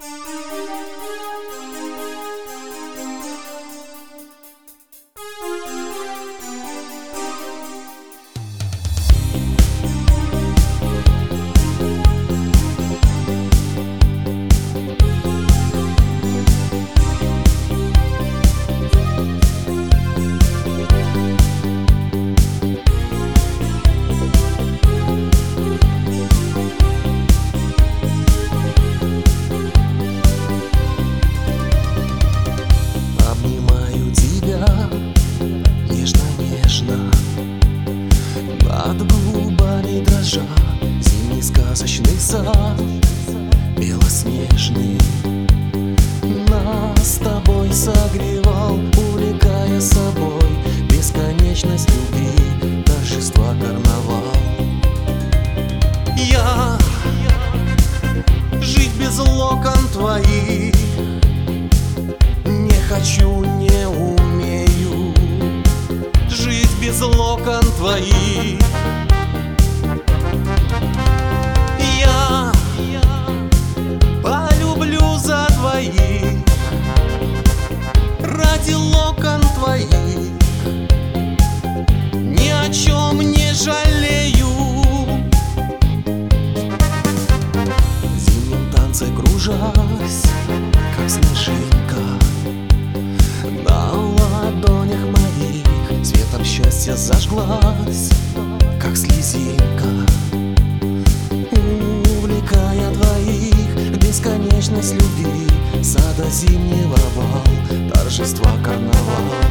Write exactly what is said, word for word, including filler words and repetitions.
Над губами дрожа зимний сказочный сад белоснежный нас с тобой согревал, увлекая собой бесконечность любви, торжества, карнавал. Я жить без локон твоих не хочу, не умею жить без локон твоих. Я полюблю за двоих, ради локон твоих ни о чем не жалею. В зимнем танце кружась, как снежинка, на ладонях моих светом счастья зажглась, как слезинка, увлекая двоих в бесконечность любви, сада зимнего бал, торжества, карнавал.